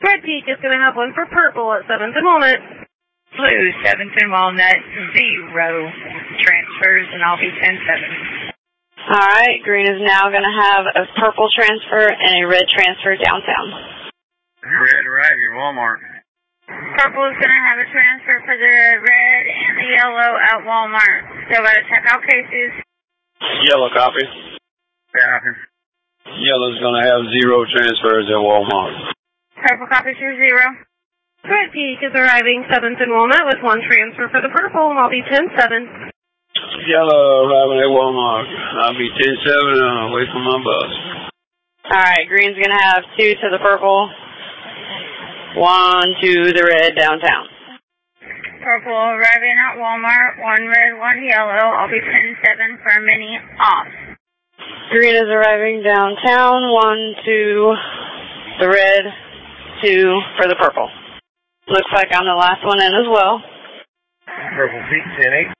Red Peak is going to have one for purple at 7th and Walnut. Blue, 7th and Walnut, 0 transfers, and I'll be 10-7. All right, green is now going to have a purple transfer and a red transfer downtown. Red arriving, Walmart. Purple is going to have a transfer for the red and the yellow at Walmart. Still got to check out cases. Yellow copy. Copy. Yellow's going to have 0 transfers at Walmart. Purple copies for 0. Red Peak is arriving 7th and Walnut with 1 transfer for the purple, and I'll be 10-7. Yellow arriving at Walmart. I'll be 10-7 away from my bus. All right, green's going to have 2 to the purple, 1 to the red downtown. Purple arriving at Walmart, 1 red, 1 yellow. I'll be 10-7 for a mini off. Green is arriving downtown, 1 to the red, 2 for the purple. Looks like I'm the last one in as well. Purple Peak 10-8.